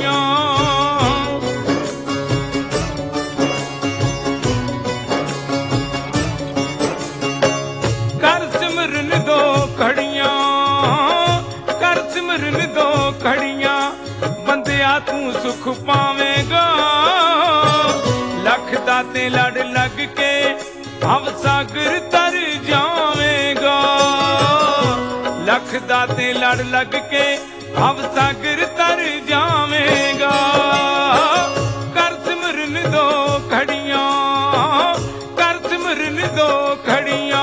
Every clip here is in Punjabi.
घड़ियां कर सिमरन दो घड़ियां कर सिमरन दो घड़ियां बंदिया तू सुख पावेगा लख दाते लड़ लग के भव सागर तर जावेगा लख दाते लड़ लग के भव सागर तर जावेगा कर सिमरन दो घड़ियां कर सिमरन दो घड़ियां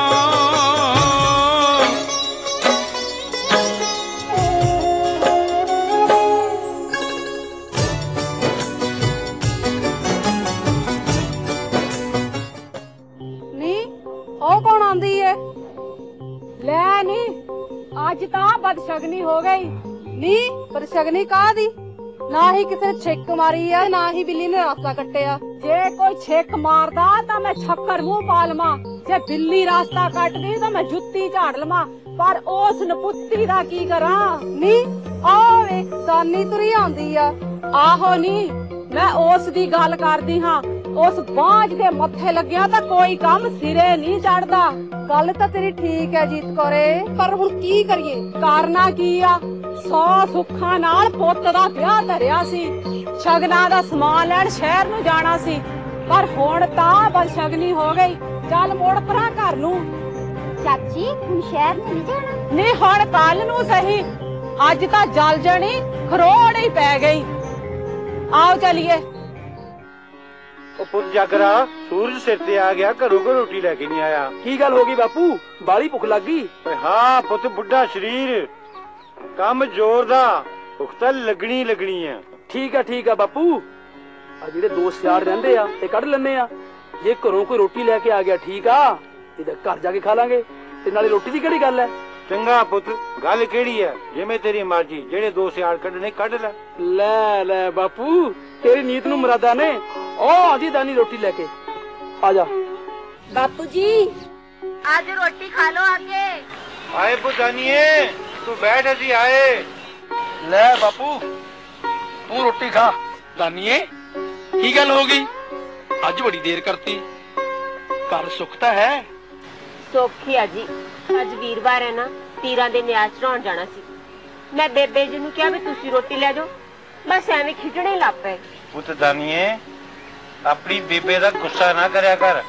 ਲੈ ਨੀ ਅੱਜ ਤਾਂ ਬਦਸ਼ਗਨੀ ਹੋ ਗਈ ਨੀ ਬਦਸ਼ਗਨੀ ਕਾਹਦੀ ਨਾ ਹੀ ਕਿਸੇ ਨੇ ਛਿੱਕ ਮਾਰੀ ਆ ਨਾ ਹੀ ਬਿੱਲੀ ਨੇ ਰਾਸਤਾ ਕੱਟਿਆ ਜੇ ਕੋਈ ਛਿੱਕ ਮਾਰਦਾ ਤਾਂ ਮੈਂ ਛੱਕਰ ਮੂੰਹ ਪਾ ਲਵਾਂ ਜੇ ਬਿੱਲੀ ਰਾਸਤਾ ਕੱਟਦੀ ਤਾਂ ਮੈਂ ਜੁੱਤੀ ਝਾੜ ਲਵਾਂ ਪਰ ਉਸ ਨਪੁੱਤੀ ਦਾ ਕੀ ਕਰਾਂ ਨੀ ਆਵੇ ਸਾਨੀ ਤੁਰੀ ਆਉਂਦੀ ਆ ਆਹੋ ਨੀ ਮੈਂ ਉਸ ਦੀ ਗੱਲ ਕਰਦੀ ਹਾਂ ਉਸ ਬਾਝ ਦੇ ਮੱਥੇ ਲੱਗਿਆ ਤਾਂ ਕੋਈ ਕੰਮ ਸਿਰੇ ਨਹੀਂ ਚੜਦਾ ਗੱਲ ਤਾਂ ਤੇਰੀ ਠੀਕ ਹੈ ਜੀਤ ਕੌਰੇ ਪਰ ਹੁਣ ਕੀ ਕਰੀਏ ਕਰਨਾ ਕੀ ਆ 100 ਸੁੱਖਾਂ ਨਾਲ ਪੁੱਤ ਦਾ ਵਿਆਹ ਧਰਿਆ ਸੀ ਸ਼ਗਨਾਂ ਦਾ ਸਮਾਨ ਲੈਣ ਸ਼ਹਿਰ ਨੂੰ ਜਾਣਾ ਸੀ ਪਰ ਹੁਣ ਤਾਂ ਬਦਸ਼ਗਨੀ ਹੋ ਗਈ ਚੱਲ ਮੋੜ ਪਰਾਂ ਘਰ ਨੂੰ ਚਾਚੀ ਹੁਣ ਸ਼ਹਿਰ ਨਹੀਂ ਜਾਣਾ ਨਹੀਂ ਹੁਣ ਕੱਲ ਨੂੰ ਸਹੀ ਅੱਜ ਤਾਂ ਜਲ ਜਣੀ ਖਰੋੜ ਹੀ ਪੈ ਗਈ आओ चलिए पुत जागरा सूरज सिर ते आ गया घरों को रोटी लेके नहीं आया की गल हो गई बापू बाली भुख लग गई हाँ पुत बुढ़ा शरीर काम जोर दा भुख तां लगनी लगनी है ठीक है बापू आ जेडे दो सियार रहिंदे आ ते कढ लन्ने आ जे घरों कोई रोटी लेके आ गया ठीक आ ते घर जाके खा लांगे ते नाले रोटी दी किहड़ी गल है चंगा पुत गल केड़ी है जिवें तेरी मर्जी जेडे दो सियार कढने कढ ले ले बापू तेरी नीत नूं मुरादा ने ओ आजी दानी रोटी लेके आ जा बापू जी आज रोटी खा लो आके आए पुतानिए तू बैठ असी आए ले बापू तू रोटी खा दानिए की गल हो गई अज बड़ी देर करती घर सुख तां है ਸੌਖੀ ਆ ਜੀ ਅੱਜ ਵੀਰਵਾਰ ਹੈ ਨਾ ਤੀਰਾਂ ਦੇ ਨਿਆਜ਼ ਚੜਾਉਣ ਜਾਣਾ ਸੀ ਮੈਂ ਬੇਬੇ ਜੀ ਨੂੰ ਕਿਹਾ ਵੀ ਤੁਸੀਂ ਰੋਟੀ ਲੈ ਜਾਓ ਬਸ ਐਵੇਂ ਖਿਜਣੇ ਲੱਗ ਪਏ ਪੁੱਤ ਦਾਨੀਏ ਆਪਣੀ ਬੇਬੇ ਦਾ ਗੁੱਸਾ ਨਾ ਕਰਿਆ ਕਰ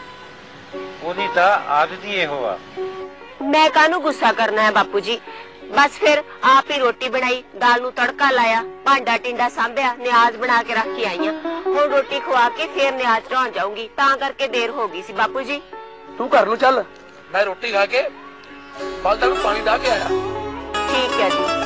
ਉਹਦੀ ਤਾਂ ਆਦਤ ਹੀ ਇਹੋ ਆ ਮੈਂ ਕਾਹਨੂੰ ਗੁੱਸਾ ਕਰਨਾ ਹੈ ਬਾਪੂ ਜੀ ਬਸ ਫਿਰ ਆਪ ਹੀ ਰੋਟੀ ਬਣਾਈ ਦਾਲ ਨੂੰ ਤੜਕਾ ਲਾਇਆ ਭਾਂਡਾ ਟਿੰਡਾ ਸਾਂਭਿਆ ਨਿਆਜ਼ ਬਣਾ ਕੇ ਰੱਖ ਕੇ ਆਈਆਂ ਹੁਣ ਰੋਟੀ ਖਵਾ ਕੇ ਫਿਰ ਨਿਆਜ਼ ਚੜਾਉਣ ਜਾਊਂਗੀ ਤਾਂ ਕਰਕੇ ਦੇਰ ਹੋ ਗਈ ਸੀ ਬਾਪੂ ਜੀ ਤੂੰ ਘਰ ਨੂੰ ਚੱਲ मैं रोटी खा के बालदा में पानी डाल के आया ठीक है जी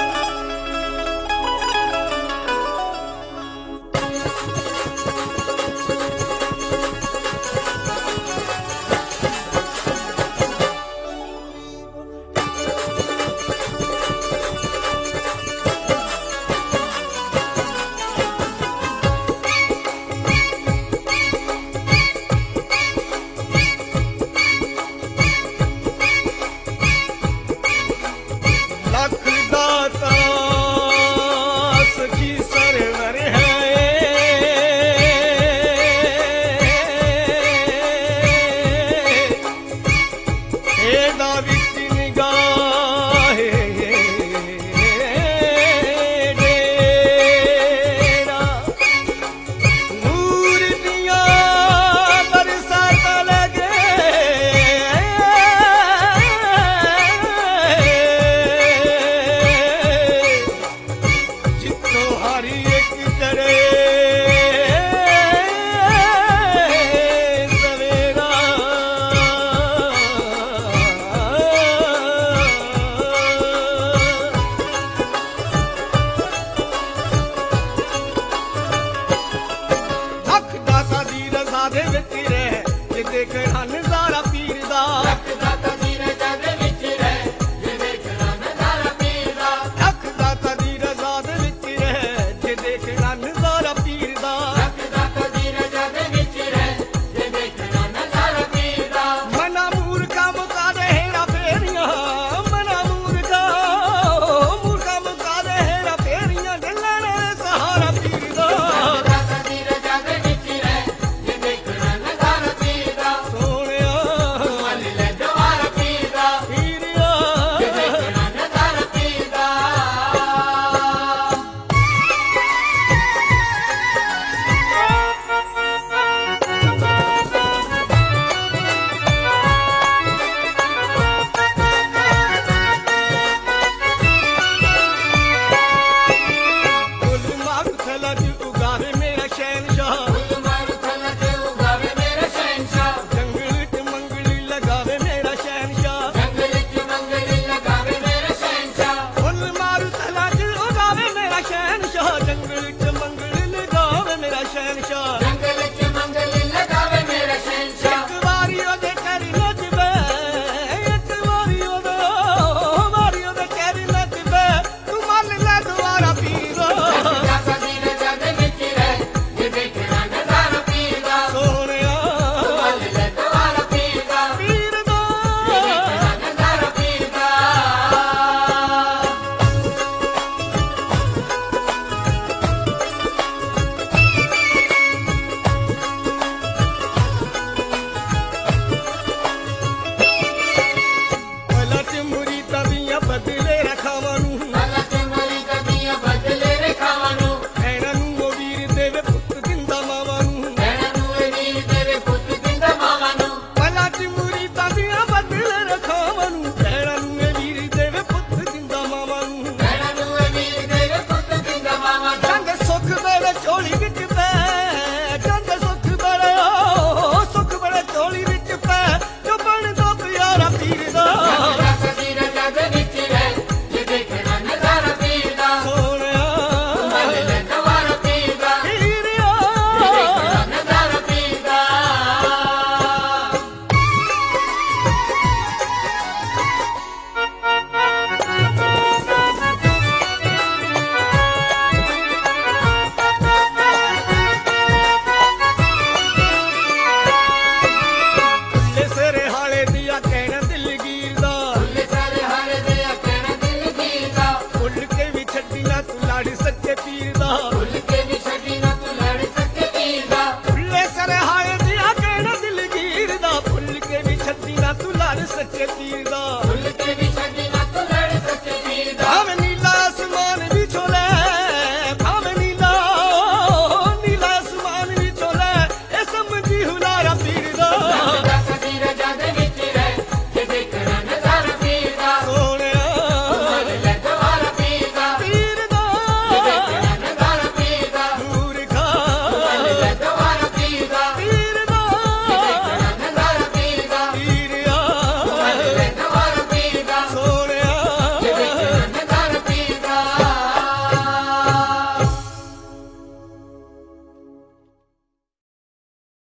ਦੇ ਵਿੱਚ ਰਹਿ ਜਿੱਦੇ ਘਰਾਂ ਨਜ਼ਾਰਾ ਪੀਰ ਦਾ